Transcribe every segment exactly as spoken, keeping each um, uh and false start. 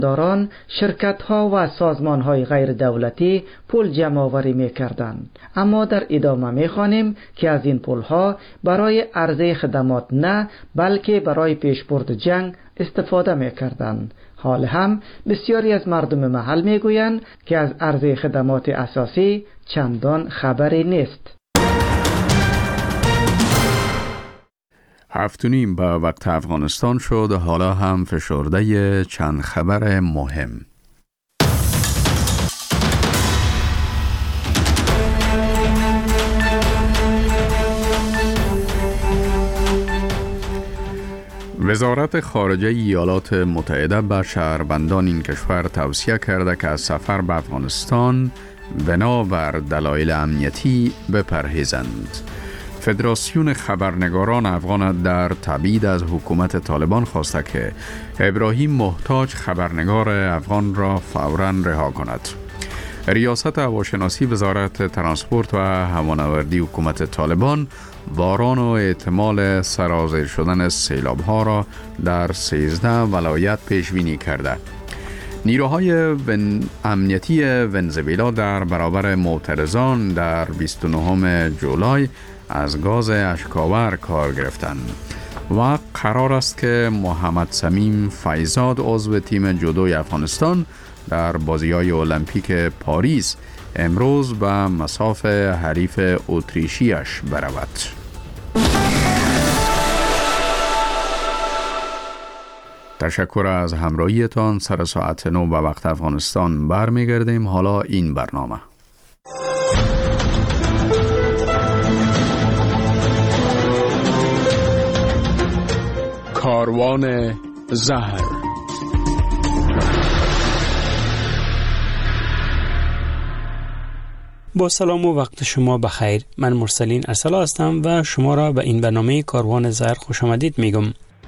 داران شرکت‌ها و سازمان‌های غیر دولتی پول جمع‌آوری می‌کردند، اما در ادامه می‌خوانیم که از این پول‌ها برای عرضه خدمات نه بلکه برای پیشبرد جنگ استفاده می‌کردند. حال هم بسیاری از مردم محل می‌گویند که از عرضه خدمات اساسی چندان خبری نیست. هفت و نیم به وقت افغانستان شد. حالا هم فشرده چند خبر مهم. وزارت خارجه ایالات متحده به شهروندان این کشور توصیه کرده که از سفر به افغانستان بنابر دلایل امنیتی بپرهیزند. فدراسیون خبرنگاران افغان در تبعید از حکومت طالبان خواسته که ابراهیم محتاج خبرنگار افغان را فوراً رها کند. ریاست هواشناسی وزارت ترانسپورت و هوانوردی حکومت طالبان باران و احتمال سرازیر شدن سیلاب‌ها را در سیزده ولایت پیش بینی کرده. نیروهای ون... امنیتی ونزوئلا در برابر معترضان در بیست و نهم جولای از گاز اشک‌آور کار گرفتند و قرار است که محمد صمیم فیزاد عضو تیم جودوی افغانستان در بازی‌های المپیک پاریس امروز به مصاف حریف اتریشیش برود. تشکر از همراهیتان. سر ساعت نو به وقت افغانستان برمیگردیم. حالا این برنامه کاروان زهر. با سلام و وقت شما بخیر. من مرسلین ارسلا هستم و شما را به این برنامه کاروان زهر خوش آمدید میگم.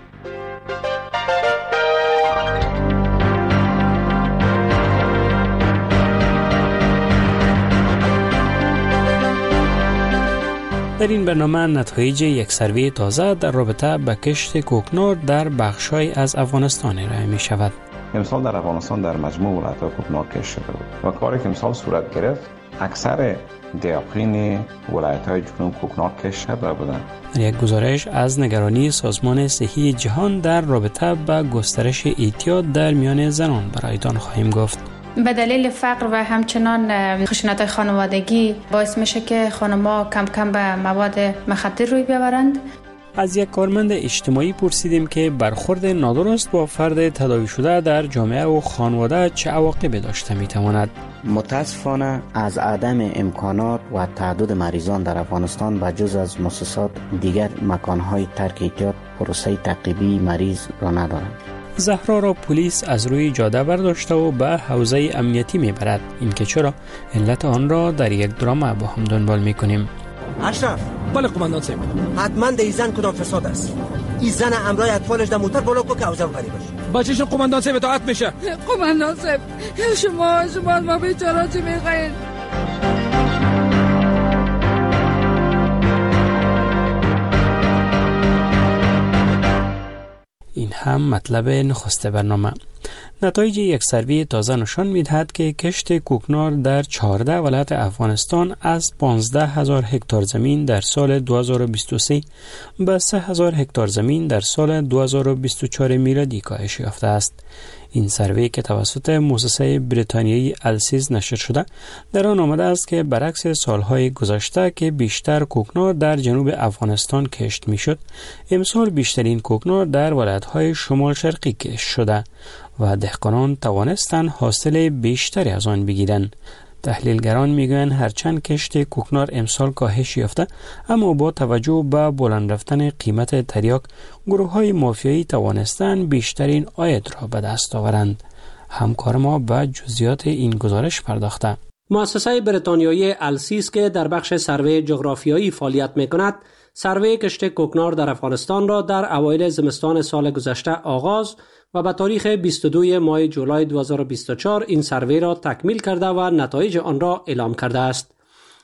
در این برنامه نتایج یک سروی تازه در رابطه با کشت کوکنار در بخش‌های از افغانستان ارائه می شود. امسال در افغانستان در مجموع ولایت‌ها کوکنار کشت شده بود و کاری که امسال صورت گرفت اکثر دیاقین ولایت‌های جنوب کوکنار کشت شده بودند. یک گزارش از نگرانی سازمان صحی جهان در رابطه با گسترش اعتیاد در میان زنان برایتان خواهیم گفت. به دلیل فقر و همچنان خشونت خانوادگی باعث میشه که خانم‌ها کم کم به مواد مخدر روی بیاورند. از یک کارمند اجتماعی پرسیدیم که برخورد نادرست با فرد تداوی شده در جامعه و خانواده چه عواقبی داشته میتواند. متاسفانه از عدم امکانات و تعدد مریضان در افغانستان به جز از مؤسسات دیگر مکانهای ترک اعتیاد پروسه تعقیبی مریض را ندارند. زهرا را پلیس از روی جاده برداشته و به حوزه امنیتی میبرد. این که چرا علت آن را در یک درام با هم دنبال میکنیم. اشرف. بله قماندان صاحب. حتما ده زن کدام فساد است. این زن امرای اطفالش در موتر بالا کو که اوزم غریب باشه. بچه‌شون قماندان صاحب اطاعت میشه. قماندان صاحب شما شما ما بیچاره چی میخواین؟ این هم مطلب نخست برنامه. نتایج یک سروی تازه نشان می‌دهد که کشت کوکنار در چهارده ولایت افغانستان از پانزده هزار هکتار زمین در سال دو هزار و بیست و سه به سه هزار هکتار زمین در سال دو هزار و بیست و چهار میلادی کاهش یافته است. این سروی که توسط مؤسسه بریتانیایی السیز نشر شده در آن آمده است که برعکس سالهای گذشته که بیشتر کوکنار در جنوب افغانستان کشت میشد، امسال بیشترین کوکنار در ولایت‌های شمال شرقی کشت شده و دهقانان توانستند حاصل بیشتری از آن بگیرند. تحلیلگران میگویند هرچند کشت کوکنار امسال کاهش یافته، اما با توجه به بلند رفتن قیمت تریاک، گروه‌های مافیایی توانستند بیشترین عاید را به دست آورند. همکار ما به جزئیات این گزارش پرداخته. مؤسسه بریتانیایی السیز که در بخش سروی جغرافیایی فعالیت می‌کند، سروی کشت کوکنار در افغانستان را در اوایل زمستان سال گذشته آغاز و به تاریخ بیست و دو ماه جولای دو هزار و بیست و چهار این سروی را تکمیل کرده و نتایج آن را اعلام کرده است.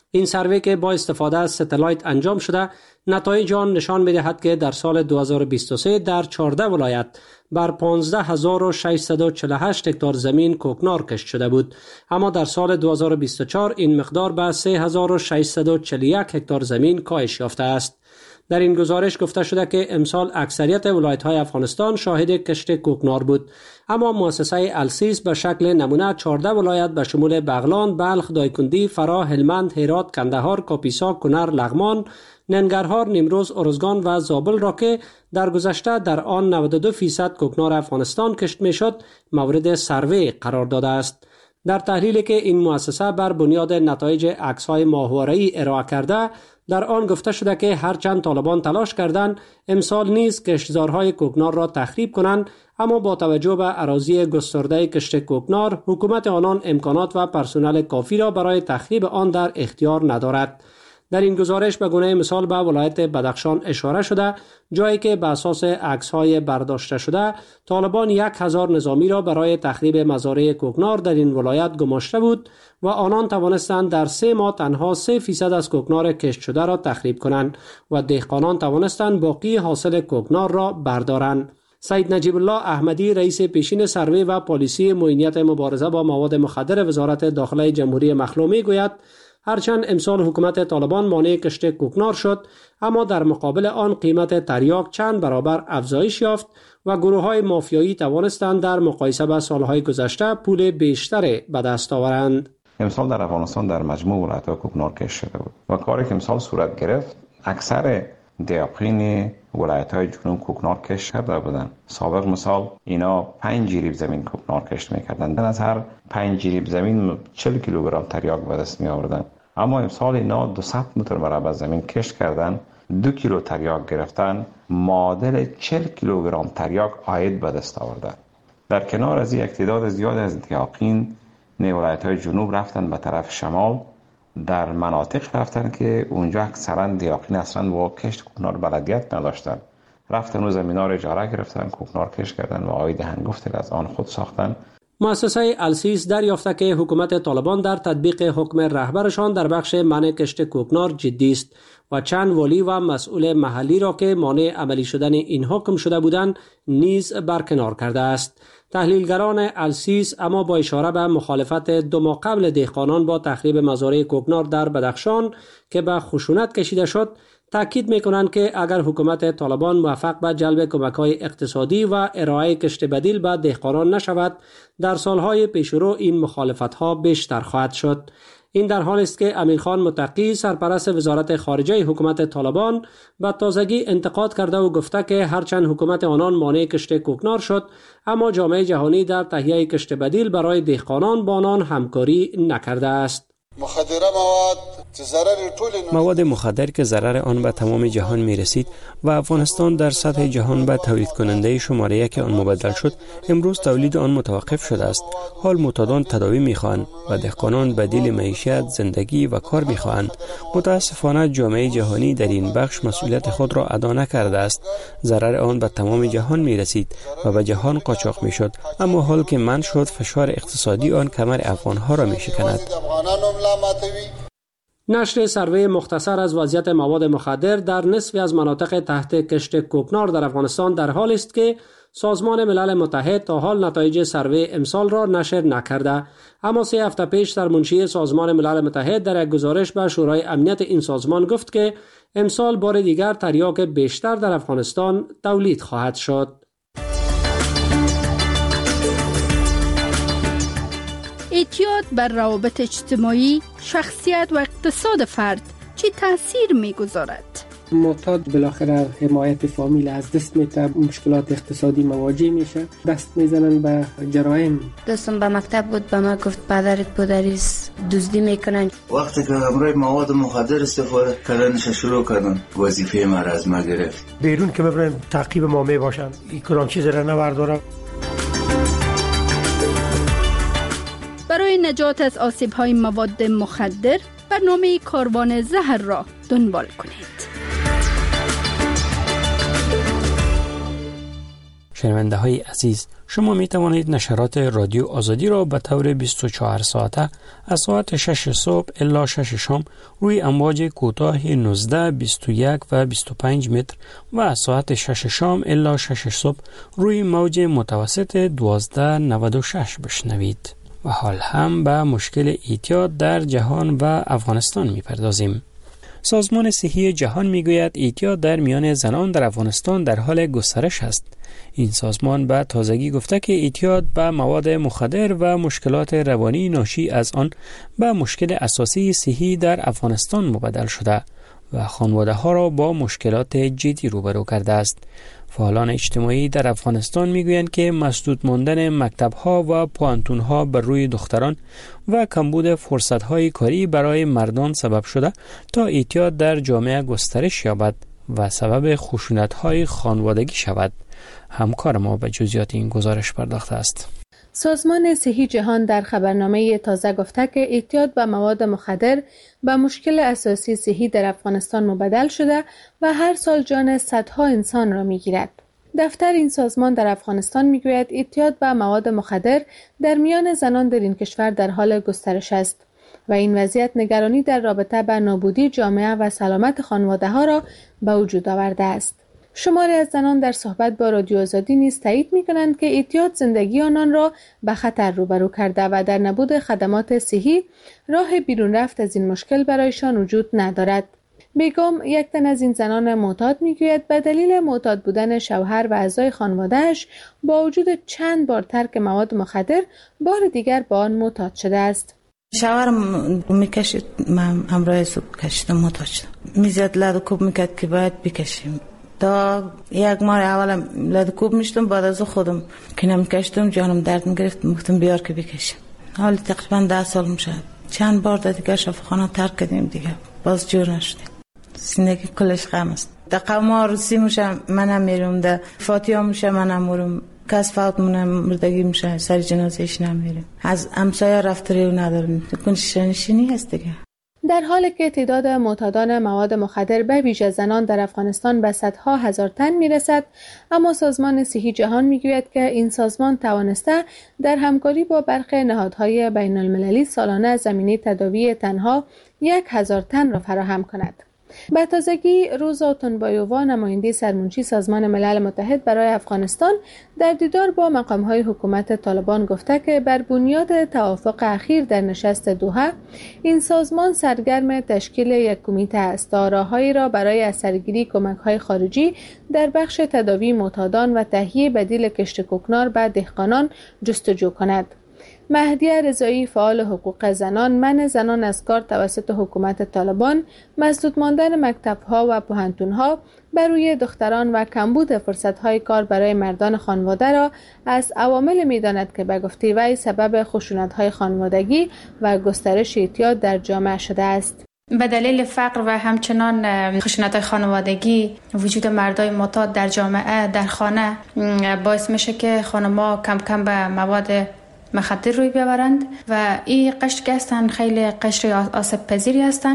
این سروی که با استفاده از ستلایت انجام شده، نتایج آن نشان می‌دهد که در سال دو هزار و بیست و سه در چهارده ولایت بر پانزده هزار و ششصد و چهل و هشت هکتار زمین کوکنار کشت شده بود، اما در سال دو هزار و بیست و چهار این مقدار به سه هزار و ششصد و چهل و یک هکتار زمین کاهش یافته است. در این گزارش گفته شده که امسال اکثریت ولایت‌های افغانستان شاهد کشت کوکنار بود، اما مؤسسه السیس به شکل نمونه چهارده ولایت به شمول بغلان، بلخ، دایکندی، فرا، هلمند، هرات، کندهار، کاپیسا، کنر، لغمان، ننگرهار، نیمروز، ارزگان و زابل را که در گذشته در آن نود و دو درصد کوکنار افغانستان کشت میشد مورد سروی قرار داده است. در تحلیلی که این مؤسسه بر بنیاد نتایج عکس‌های ماهواره‌ای ارائه کرده، در آن گفته شده که هرچند طالبان تلاش کردند امسال نیز کشتزارهای کوکنار را تخریب کنند، اما با توجه به اراضی گسترده کشت کوکنار، حکومت آنان امکانات و پرسنل کافی را برای تخریب آن در اختیار ندارد. در این گزارش به گونه مثال به ولایت بدخشان اشاره شده، جایی که به اساس عکس‌های برداشته شده طالبان یک هزار نظامی را برای تخریب مزارع کوکنار در این ولایت گماشته بود و آنان توانستند در سه ماه تنها سه فیصد از کوکنار کشت شده را تخریب کنند و دهقانان توانستند باقی حاصل کوکنار را بردارند. سید نجیب الله احمدی رئیس پیشین سروی و پالیسی معینیت مبارزه با مواد مخدر وزارت داخله جمهوری مخلومی گوید هرچند امسال حکومت طالبان مانع کشت کوکنار شد، اما در مقابل آن قیمت تریاک چند برابر افزایش یافت و گروه‌های مافیایی توانستند در مقایسه با سالهای گذشته پول بیشتری به دست آورند. امسال در افغانستان در مجموع ولایت‌ها کوکنار کشت شده بود و کاری که امسال صورت گرفت اکثر دیاقین ولایت‌های جنوب کوکنار کشت کرده بودند. سابق مثال اینا پنج جریب زمین کوکنار کشت می‌کردند، از هر پنج جریب زمین چهل کیلوگرم تریاک به دست می‌آوردند، اما امسال اینا دویست متر مربع زمین کشت کردند، دو کیلو تریاک گرفتن، معادل چهل کیلوگرم تریاک عاید به دست آوردند. در کنار از این تعداد زیاد از دیاقین ولایت‌های جنوب رفتن به طرف شمال، در مناطق رفتن که اونجا اکثرا دیاقین اصلا با کشت کوکنار بلدیت نداشتن، رفتن و زمینا رو اجاره گرفتن، کوکنار کشت کردن و عاید هنگفتی از آن خود ساختن. مؤسسه السیس دریافته که حکومت طالبان در تطبیق حکم رهبرشان در بخش منع کشت کوکنار جدی است و چند والی و مسئول محلی را که مانع عملی شدن این حکم شده بودند نیز برکنار کرده است. تحلیلگران السیس اما با اشاره به مخالفت دو ماه قبل دهقانان با تخریب مزارع کوکنار در بدخشان که به خشونت کشیده شد، تاکید می‌کنند که اگر حکومت طالبان موفق به جلب کمک‌های اقتصادی و ارائه کشت بدیل به دهقانان نشود، در سالهای پیشرو این مخالفت‌ها بیشتر خواهد شد. این در حال است که امیرخان متقی سرپرست وزارت خارجه حکومت طالبان به تازگی انتقاد کرده و گفته که هرچند حکومت آنان مانع کشت کوکنار شد، اما جامعه جهانی در تهیه کشت بدیل برای دهقانان با آنان همکاری نکرده است. مخدره مواد مواد مخدر که ضرر آن به تمام جهان می رسید و افغانستان در سطح جهان به تولید کننده شماره یک آن مبدل شد، امروز تولید آن متوقف شده است. حال معتادان تداوی می خواهند و دهقانان بدیل معیشت، زندگی و کار می خواهند. متاسفانه جامعه جهانی در این بخش مسئولیت خود را ادا نکرده است. ضرر آن به تمام جهان می رسید و به جهان قاچاق می شد، اما حال که منع شد فشار اقتصادی آن کمر افغانها را می شکند. نشر سروی مختصر از وضعیت مواد مخدر در نصفی از مناطق تحت کشت کوکنار در افغانستان در حال است که سازمان ملل متحد تا حال نتایج سروی امسال را نشر نکرده، اما سه هفته پیش در منشی سازمان ملل متحد در یک گزارش به شورای امنیت این سازمان گفت که امسال بار دیگر تریاک بیشتر در افغانستان تولید خواهد شد. اعتیاد بر روابط اجتماعی، شخصیت و اقتصاد فرد چه تأثیر می‌گذارد؟ معتاد بالاخره حمایت فامیل از دست میده، مشکلات اقتصادی مواجه میشه، دست میزنن به جرایم. دوستم به مکتب بود، به ما گفت پدرت پدریست دزدی میکنن. وقتی که امروز مواد مخدر استفاده کردنش شروع کردن، وظیفه ما را از ما گرفت. بیرون که ببرن تعقیب ما میباشن، این کلام چیز را نبردارم. برای نجات از آسیب‌های مواد مخدر برنامه کاروان زهر را دنبال کنید. شنونده های عزیز، شما می توانید نشرات رادیو آزادی را به طور بیست و چهار ساعته از ساعت شش صبح الی شش شام روی امواج کوتاه نوزده، بیست و یک و بیست و پنج متر و از ساعت شش شام الی شش صبح روی موج متوسط دوازده نود و شش بشنوید. و حال هم به مشکل اعتیاد در جهان و افغانستان می پردازیم. سازمان صحی جهان می گوید اعتیاد در میان زنان در افغانستان در حال گسترش است. این سازمان به تازگی گفته که اعتیاد به مواد مخدر و مشکلات روانی ناشی از آن به مشکل اساسی صحی در افغانستان مبدل شده و خانواده ها را با مشکلات جدی روبرو کرده است. فعالان اجتماعی در افغانستان میگویند که مسدود ماندن مکتب‌ها و پوانتون‌ها بر روی دختران و کمبود فرصت‌های کاری برای مردان سبب شده تا اعتیاد در جامعه گسترش یابد و سبب خشونت‌های خانوادگی شود. همکار ما به جزئیات این گزارش پرداخته است. سازمان صحی جهان در خبرنامه تازه گفته که اعتیاد به مواد مخدر به مشکل اساسی صحی در افغانستان مبدل شده و هر سال جان صدها انسان را میگیرد. دفتر این سازمان در افغانستان میگوید اعتیاد به مواد مخدر در میان زنان در این کشور در حال گسترش است و این وضعیت نگرانی در رابطه با نابودی جامعه و سلامت خانواده ها را به وجود آورده است. شماری از زنان در صحبت با رادیو آزادی نیز تایید می‌کنند که اعتیاد زندگی آنان را به خطر روبرو کرده و در نبود خدمات صحی راه بیرون رفت از این مشکل برایشان وجود ندارد. بیگم یک تن از این زنان معتاد میگوید به دلیل معتاد بودن شوهر و اعضای خانواده‌اش با وجود چند بار ترک مواد مخدر بار دیگر با آن معتاد شده است. شوهرم میکشید، من همراه صبح کشیدم، معتاد شدم. میزد لد و کوب میکرد که باید بکشیم. تا یک ماه اول لد کوب میشتم، بعد از خودم که نمیکشتم جانم درد میگرفت، گفتم بیار که بکشم. حالا تقریبا ده سال میشه. چند بار دیگه شفاخانه ترک کردیم دیگه، باز جور نشدیم. زندگی کلش غم است. در قوم عروسی میشه منم میرم، در فاتحه میشه منم میرم، کس فوت مونه مردگی میشه سر جنازهش نمیریم. از همسایه رفتاری نداریم، کنش شنشینی هست دیگه. در حالی که تعداد معتادان مواد مخدر به ویژه زنان در افغانستان به صدها هزار تن میرسد، اما سازمان صحی جهان میگوید که این سازمان توانسته در همکاری با برخی نهادهای بین المللی سالانه زمینه تداوی تنها یک هزار تن را فراهم کند. به تازگی روزا تنبایووا نماینده سرمنشی سازمان ملل متحد برای افغانستان در دیدار با مقام‌های حکومت طالبان گفته که بر بنیاد توافق اخیر در نشست دوحه این سازمان سرگرم تشکیل یک کمیته است تا راههایی را برای اثرگیری کمک‌های خارجی در بخش تداوی معتادان و تهیه بدیل کشت کوکنار به دهقانان جستجو کند. مهدیه رضایی فعال حقوق زنان منع زنان از کار توسط حکومت طالبان، مسدود ماندن مکتب‌ها و پوهنتون‌ها بر روی دختران و کمبود فرصت‌های کار برای مردان خانواده را از عوامل می‌داند که به گفته وی سبب خشونت‌های خانوادگی و گسترش اعتیاد در جامعه شده است. به دلیل فقر و همچنان خشونت‌های خانوادگی وجود مردای معتاد در جامعه در خانه باعث میشه که خانم‌ها کم کم به مواد مخدر روی بیاورند و این قشر که هستن خیلی قشر آسیب پذیری هستن،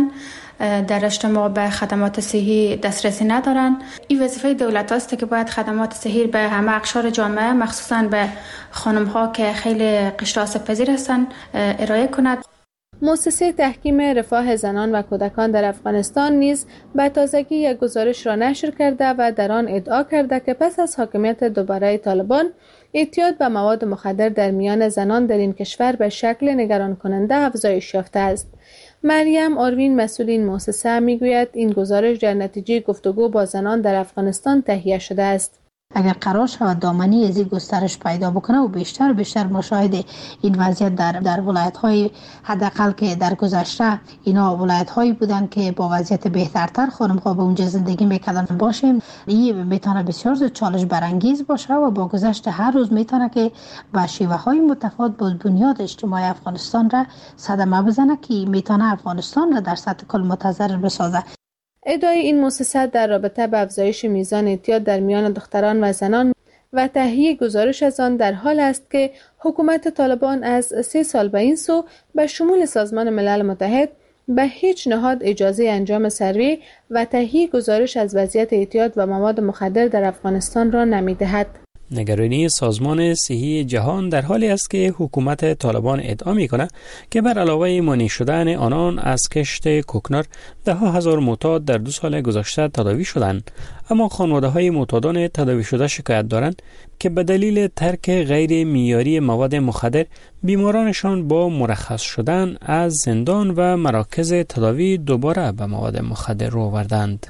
در اجتماع به خدمات صحی دسترسی ندارن. این وظیفه دولت است که باید خدمات صحی به همه اقشار جامعه مخصوصا به خانم ها که خیلی قشر آسیب پذیر هستن ارائه کند. مؤسسه تحکیم رفاه زنان و کودکان در افغانستان نیز به تازگی یک گزارش را نشر کرده و در آن ادعا کرده که پس از حاکمیت دوباره طالبان اعتیاد به مواد مخدر در میان زنان در این کشور به شکل نگران کننده افزایش یافته است. مریم آروین مسئول این مؤسسه میگوید این گزارش در نتیجه گفتگو با زنان در افغانستان تهیه شده است. اگر قرار شود دامنی از این گسترش پیدا بکنه و بیشتر و بیشتر مشاهده این وضعیت در در ولایت های حداقل که در گذشته اینا ولایت هایی بودن که با وضعیت بهترتر خانم ها به اونجا زندگی میکردن باشیم، این میتونه بسیار زیاد چالش برانگیز باشه و با گذشت هر روز میتونه که با شیوه های متفاوت با بنیاد اجتماعی افغانستان را صدمه بزنه که میتونه افغانستان را در سطح کل متضرر بسازه. ادعای این مؤسسه در رابطه با افزایش میزان اعتیاد در میان دختران و زنان و تهیه گزارش از آن در حال است که حکومت طالبان از سه سال به این سو به شمول سازمان ملل متحد به هیچ نهاد اجازه انجام سروی و تهیه گزارش از وضعیت اعتیاد و مواد مخدر در افغانستان را نمی‌دهد. نگرانی سازمان صحی جهان در حالی است که حکومت طالبان ادعا می‌کند که بر علاوه مانع شدن آنان از کشت کوکنار ده ها هزار معتاد در دو سال گذشته تداوی شدند، اما خانواده‌های معتادان تداوی شده شکایت دارند که به دلیل ترک غیر معیاری مواد مخدر بیمارانشان با مرخص شدن از زندان و مراکز تداوی دوباره به مواد مخدر رو آوردند.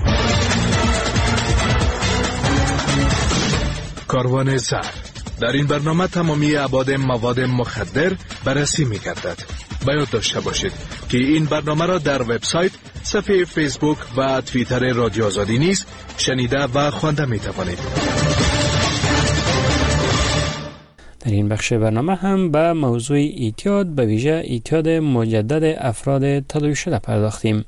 کاروان زهر. در این برنامه تمامی ابعاد مواد مخدر بررسی می گردد. باید داشته باشید که این برنامه را در وبسایت، صفحه فیسبوک و توییتر رادیو آزادی نیز شنیده و خوانده می توانید. در این بخش برنامه هم به موضوع اعتیاد، به ویژه اعتیاد مجدد افراد تداوی شده پرداختیم.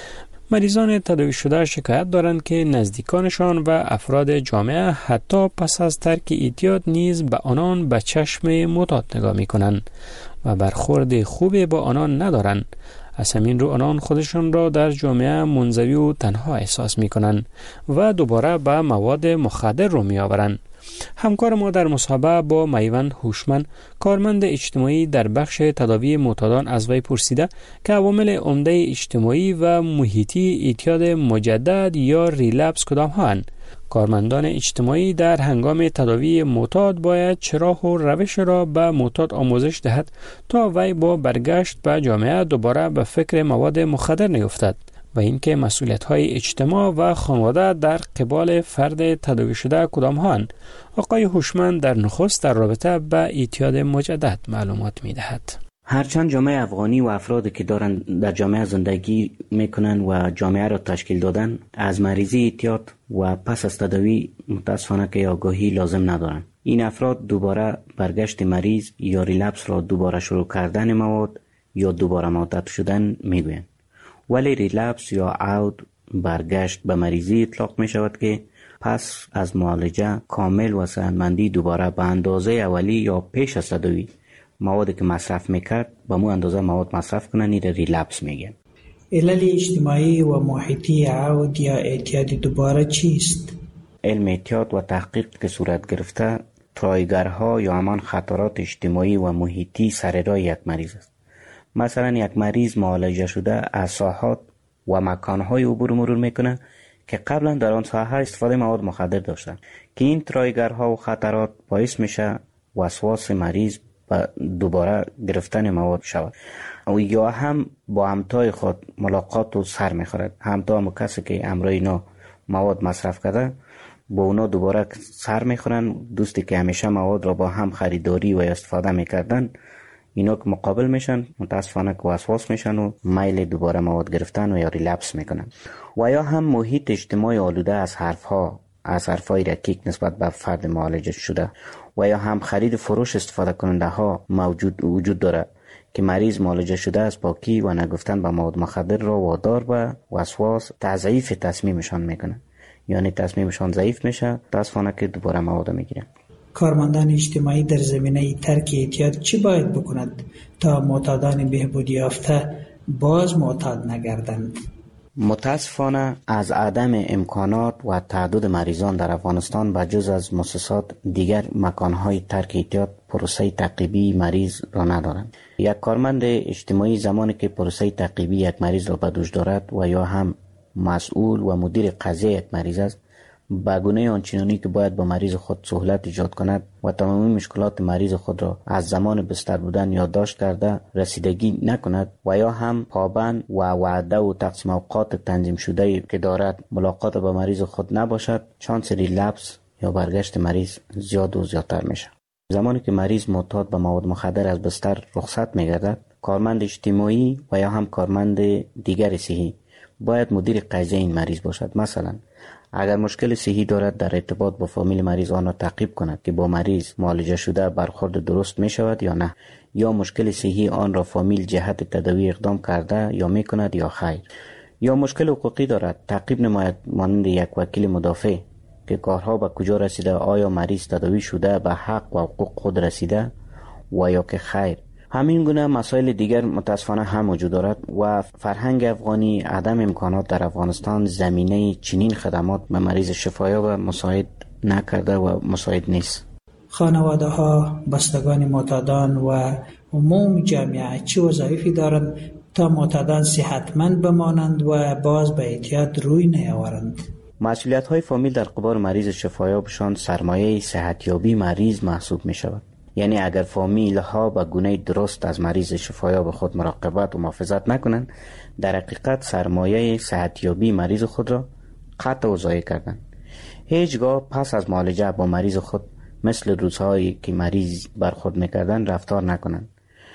مریضان تداوی شده شکایت دارند که نزدیکانشان و افراد جامعه حتی پس از ترک اعتیاد نیز به آنان به چشم معتاد نگاه می کنند و برخورد خوبی با آنان ندارند. از همین رو آنان خودشان را در جامعه منزوی و تنها احساس می کنند و دوباره به مواد مخدر رو می آورند. همکار ما در مصاحبه با میوند هوشمند، کارمند اجتماعی در بخش تداوی معتادان، از وی پرسیده که عوامل عمده اجتماعی و محیطی اعتیاد مجدد یا ریلپس کدام هستند. کارمندان اجتماعی در هنگام تداوی معتاد باید چه راه و روش را به معتاد آموزش دهد تا وی با برگشت به جامعه دوباره به فکر مواد مخدر نیفتد و اینکه مسئولیت‌های اجتماع و خانواده در قبال فرد تداوی شده کدام هستند. آقای هوشمند در نخست در رابطه با اعتیاد مجدد معلومات می‌دهد. هرچند جامعه افغانی و افرادی که دارند در جامعه زندگی میکنن و جامعه را تشکیل دادن از مریضی اعتیاد و پس از تداوی متاسفانه که آگاهی لازم ندارند. این افراد دوباره برگشت مریض یا ریلپس را دوباره شروع کردن مواد یا دوباره معتاد شدن میگویند. ولی ریلپس یا عود برگشت به مریضی اطلاق می شود که پس از معالجه کامل و صحتمندی دوباره به اندازه اولی یا پیش از تداوی موادی که مصرف میکرد به مو اندازه مواد مصرف کنن، این ریلپس میگن. علل اجتماعی و محیطی عود یا اعتیاد دوباره چیست؟ علم اعتیاد و تحقیق که صورت گرفته ترایگرها یا همان خطرات اجتماعی و محیطی سر راه یک مریض است. مثلا یک مریض معالجه شده از ساحات و مکانهای عبور مرور میکنه که قبلا در آن ساحه استفاده مواد مخدر داشتن که این ترایگرها و خطرات باعث میشه وسواس مریض و دوباره گرفتن مواد شود و یا هم با همتای خود ملاقات و سر میخورد. همتا هم کسی که امرای اینا مواد مصرف کرده با اونا دوباره سر میخورن. دوستی که همیشه مواد را با هم خریداری و استفاده میکردن، اینا که مقابل میشن متاسفانه که وسواس میشن و میل دوباره مواد گرفتن و یا ریلپس میکنن. و یا هم محیط اجتماعی آلوده از حرفها از حرفای رکیک نسبت به فرد معالجه شده و یا هم خرید فروش استفاده کننده ها موجود وجود داره که مریض معالجه شده از پاکی و نگفتن به مواد مخدر را وادار به وسواس تضعیف تصمیمشان میکنه، یعنی تصمیمشان ضعیف میشه، متاسفانه که دوباره مواد میگیرن. کارمندان اجتماعی در زمینه ترک اعتیاد چی باید بکند تا معتادان بهبودی یافته باز معتاد نگردند؟ متاسفانه از عدم امکانات و تعدد مریضان در افغانستان به جز از مؤسسات دیگر مکانهای ترک اعتیاد پروسه تعقیبی مریض را ندارند. یک کارمند اجتماعی زمانی که پروسه تعقیبی یک مریض را به دوش دارد و یا هم مسئول و مدیر قضیه یک مریض است، به گونه آنچنانی که باید با مریض خود سهولت ایجاد کند و تمامی مشکلات مریض خود را از زمان بستر بودن یادداشت کرده رسیدگی نکند و یا هم پابند و وعده و تقسیم اوقات تنظیم شده که دارد ملاقات با مریض خود نباشد، شانس ریلپس یا برگشت مریض زیاد و زیادتر میشه. زمانی که مریض معتاد به مواد مخدر از بستر رخصت میگردد، کارمند اجتماعی و یا هم کارمند دیگر صحی باید مدیر قضیه این مریض باشد. مثلا اگر مشکل صحی دارد در ارتباط با فامیل مریض آن را تعقیب کند که با مریض معالجه شده برخورد درست می شود یا نه، یا مشکل صحی آن را فامیل جهت تداوی اقدام کرده یا می کند یا خیر، یا مشکل حقوقی دارد تعقیب نماید مانند یک وکیل مدافع که کارها به کجا رسیده، آیا مریض تداوی شده به حق و حقوق خود رسیده و یا که خیر. همین گونه مسائل دیگر متاسفانه هم وجود دارد و فرهنگ افغانی عدم امکانات در افغانستان زمینه چنین خدمات به مریض شفایاب مساعد نکرده و مساعد نیست. خانواده ها، بستگان معتادان و عموم جامعه چه وظایفی دارند تا معتادان صحتمند بمانند و باز به اعتیاد روی نیاورند؟ مسئولیت های فامیل در قبال مریض شفایابشان سرمایه صحتیابی مریض محسوب می شود. یعنی اگر فامیل ها به گونه درست از مریض شفایاب خود مراقبت و محافظت نکنند، در حقیقت سرمایه صحتیابی مریض خود را قطع و ضایع کردند. هیچگاه پس از معالجه با مریض خود مثل روزهایی که مریض برخورد میکردن رفتار نکنند.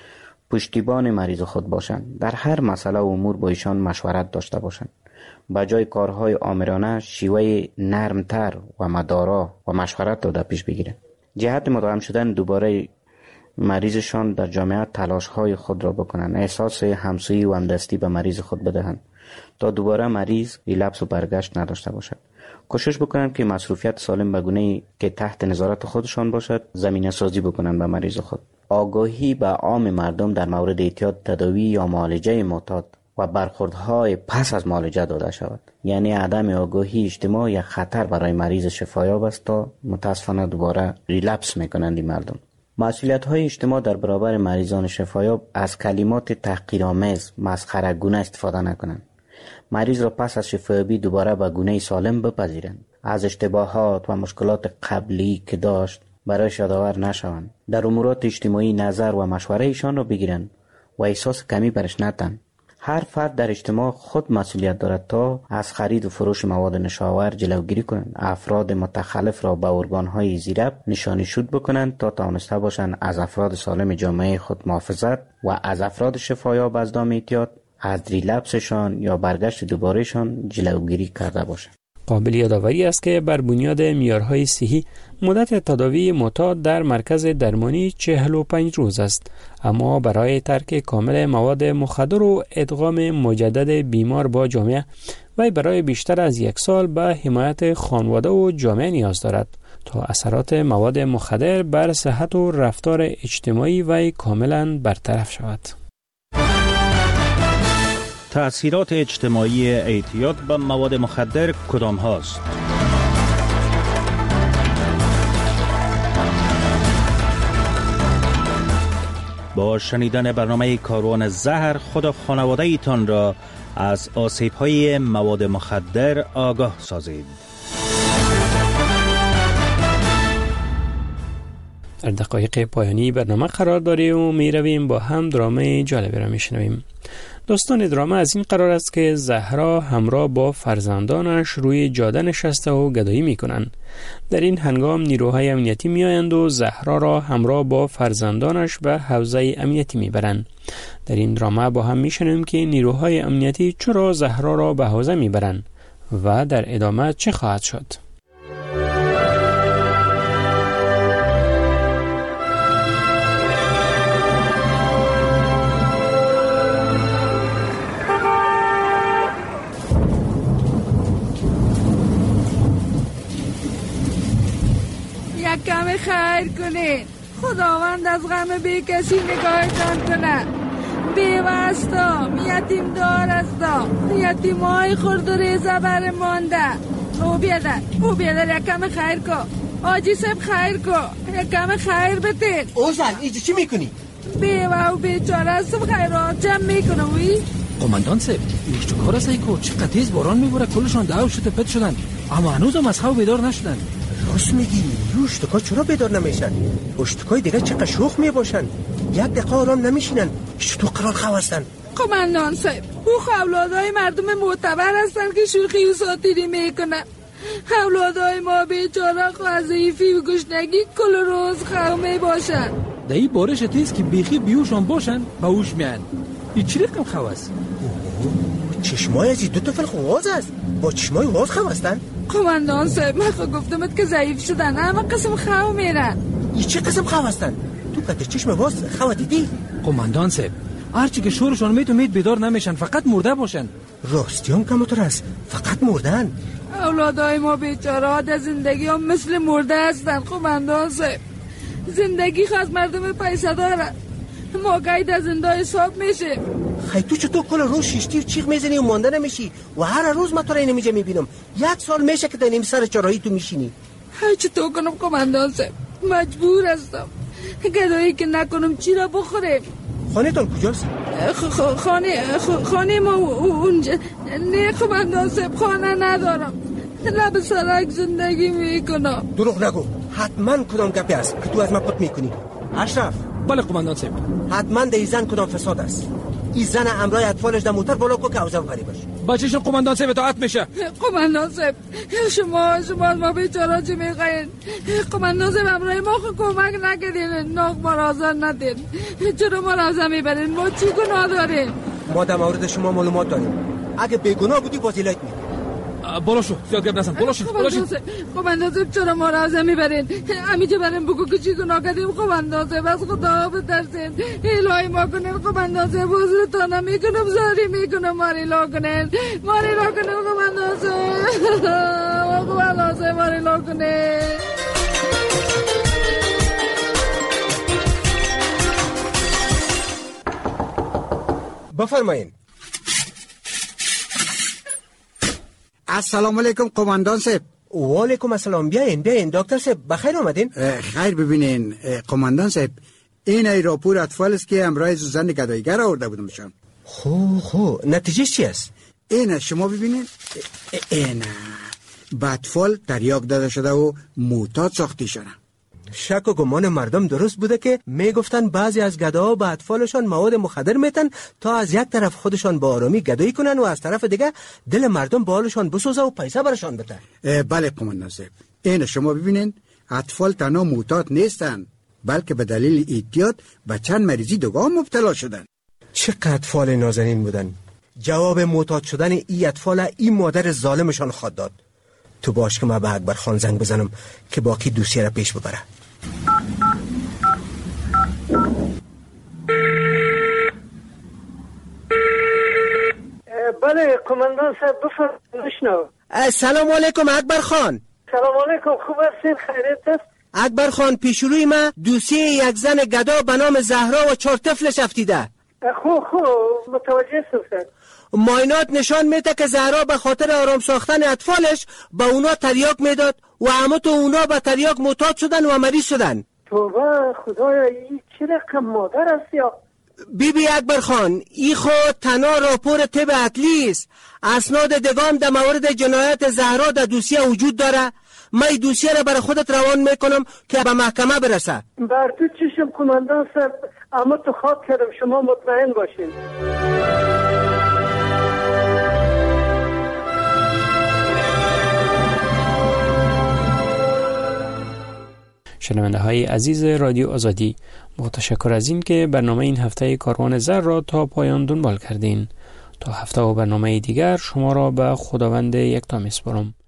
پشتیبان مریض خود باشند. در هر مسئله و امور با ایشان مشورت داشته باشند. با جای کارهای آمرانه شیوه نرمتر و مدارا و مشورت را در پیش بگیرند. جهت مداوم شدن دوباره مریضشان در جامعه تلاش های خود را بکنند. احساس همسویی و همدستی به مریض خود بدهند تا دوباره مریض ریلپس و برگشت نداشته باشد. کوشش بکنند که مصروفیت سالم به گونه‌ای که تحت نظارت خودشان باشد زمینه سازی بکنند به مریض خود. آگاهی به عام مردم در مورد اعتیاد، تداوی یا معالجه معتاد و برخوردهای پس از معالجه داده شود. یعنی عدم آگاهی اجتماع یک خطر برای مریض شفایاب است تا متاسفانه دوباره ریلپس میکنند این مردم. مسئولیت های اجتماع در برابر مریضان شفایاب از کلمات تحقیرآمیز، مسخره‌گونه استفاده نکنند. مریض را پس از شفایابی دوباره به گونه سالم بپذیرند. از اشتباهات و مشکلات قبلی که داشت برایش یادآور نشوند. در امورات اجتماعی نظر و مشوره ایشان را بگیرند و احساس کمی برش ندهند. هر فرد در اجتماع خود مسئولیت دارد تا از خرید و فروش مواد نشاور جلوگیری کنند. افراد متخلف را به ارگان‌های زیرب نشانی شود بکنند تا توانسته باشند از افراد سالم جامعه خود محافظت و از افراد شفایاب از دام اعتیاد، از ریلپسشان یا برگشت دوبارهشان جلوگیری کرده باشند. قابل یادآوری است که بر بنیاد معیارهای صحی مدت تداوی معتاد در مرکز درمانی چهل و پنج روز است، اما برای ترک کامل مواد مخدر و ادغام مجدد بیمار با جامعه و برای بیشتر از یک سال به حمایت خانواده و جامعه نیاز دارد تا اثرات مواد مخدر بر صحت و رفتار اجتماعی و کاملا برطرف شود. تأثیرات اجتماعی اعتیاد به مواد مخدر کدام هاست؟ با شنیدن برنامه کاروان زهر خود و خانواده ایتان را از آسیب های مواد مخدر آگاه سازید. در دقایق پایانی برنامه قرار داریم و می رویم با هم درامه جالبی را می شنویم. داستان درامه از این قرار است که زهرا همراه با فرزندانش روی جاده نشسته و گدایی می کنند. در این هنگام نیروهای امنیتی می آیند و زهرا را همراه با فرزندانش به حوزه امنیتی می برند. در این درامه با هم می شنویم که نیروهای امنیتی چرا زهرا را به حوزه می برند و در ادامه چه خواهد شد. کم خیر کنید. خداوند از غم بی کسی نگاهتان کنه. بیوستا یتیم دار استا یتیم های خورد و ریزه بر مانده. او بیادر او بیادر یک کم خیر کو. آجی سب خیر کو. یک کم خیر بتید. اوزن ایجا چی میکنی؟ بیوه و بیچاره سب خیرات جمع میکنه وی. قماندان سب ایش تو کار است ایکو چقدر تیز باران میبوره کلشان دعو شده پت شدن اما هنوز هم از خواب بیدار نشدن. راست میگی اشتکا چرا بیدار نمیشن؟ اشتکای دیگه چقدر شوخ میباشن. یک دقیقه آرام نمیشینن. تو قرار خواه هستن. قماندان صاحب او اولادای مردم معتبر هستن که شوخی و ساتیری میکنن. اولادای ما بیچاره خضیفی و گشنگی کل روز خواه میباشن. در این بارش تیز که بیخی بیوشان باشن با اوش میان. این چی رقم خواه است؟ چشمای از این دو تا فلق واز است. با چشمای واز خواه هستن؟ قماندان صاحب من خواه گفتمت که ضعیف شدن اما قسم خواه میرن. این چه قسم خواه هستن؟ تو که چشم واز خواه دیدی؟ قماندان صاحب هرچی که شورشان مید و مید بیدار نمیشن فقط مرده باشن. راستی هم کمتر است فقط مردن. اولادای ما بیچاره در زندگی هم مثل مرده هستن. قماندان صاحب زندگی خواست مردم پیسه داره ما گاهی در زنده حساب میشه. خیلی تو چطور کل روز شیشتی و چیغ میزنی و مانده نمیشی و هر روز من تو را نمیجه میبینم. یک سال میشه که در نیم سر چراهی تو میشینی. هرچی تو کنم قماندان صاحب، مجبور هستم. گدایی که نکنم چی را بخوریم. خانه تان کجاست؟ خانه خانه ما اونجا. نه قماندان صاحب، خانه ندارم، لب سرک زندگی میکنم. دروغ نگو، حتما کدام گپی است که تو از من پت میکنی. اشرف. بله قماندان صاحب. حتما در زن کدام فساد است. این زن امرای اطفالش در موتر بالا کو که اوزا بری باشه. بچه‌شون قماندان صاحب اطاعت میشه. قماندان صاحب، شما شما ما بیچاره چی میخواین؟ قماندان صاحب امرای ما خود کمک نکردین، ناک ما را آزاد ندین. چرا ما را اوزا میبرین؟ ما چی گناه داریم؟ ما در مورد شما معلومات داریم. اگه بیگناه بودی وسیلت میدیم. بالا شو، زیاد گپ نزن. بالا شو، بالا شو. قماندان صاحب چرا ما را اوزا میبرین؟ امیجا بریم بگو که چی گناه کردیم. قماندان صاحب از خدا بترسین، الهی ما کنین. قماندان صاحب حضرتانه میکنم، زاری میکنم، ماری لا کنین، ماری لا کنین. قماندان صاحب قماندان صاحب ماری لا کنین. بفرمایین. السلام علیکم قماندان صاحب. و علیکم السلام. بیاین بیاین دکتر صاحب، بخیر آمدین. خیر. ببینین قماندان صاحب، این ای راپور اطفال است که امرای زن گدایگر آورده بودمشان. خو خو نتیجه چی است؟ این شما ببینین، این به اطفال تریاک داده شده و معتاد ساخته شده. شک و گمان مردم درست بوده که میگفتن بعضی از گداها به اطفالشان مواد مخدر میتن تا از یک طرف خودشان با آرامی گدایی کنن و از طرف دیگه دل مردم به حالشان بسوزه و پیسه برشان بده. بله قماندان صاحب، این شما ببینین اطفال تنها معتاد نیستن، بلکه به دلیل ایتیاد به چند مریضی دیگه مبتلا شدن. چقدر اطفال نازنین بودن. جواب معتاد شدن ای اطفال ای مادر ظالمشان خود داد. تو باش که ما به اکبر خان زنگ بزنم که باقی دوسیه را پیش ببره. بله قماندان صاحب، بفرمایید. سلام علیکم اکبر خان. سلام علیکم، خوب هستین؟ خیریت است؟ اکبر خان، پیش روی ما دوسیه یک زن گدا به نام زهرا و چهار طفلش افتیده. خو خو متوجه شدم. ماینات نشان میده که زهرا به خاطر آرام ساختن اطفالش به اونا تریاک میداد و همه تو اونا به تریاک معتاد شدن و مریض شدن. توبه خدایا، این چه رقم مادر است یا؟ بی بی اکبر خان، ای خود تنها راپور طب اطلی است. اسناد دگام در مورد جنایت زهرا در دوسیه وجود داره. من این دوسیه را برای خودت روان میکنم که به محکمه برسه. بر تو چشم قماندان صاحب، اما تو خواب کردم، شما مطمئن باشین. شنونده های عزیز رادیو آزادی، متشکر از این که برنامه این هفته کاروان زر را تا پایان دنبال کردین. تا هفته و برنامه دیگر شما را به خداوند یکتا میسپارم.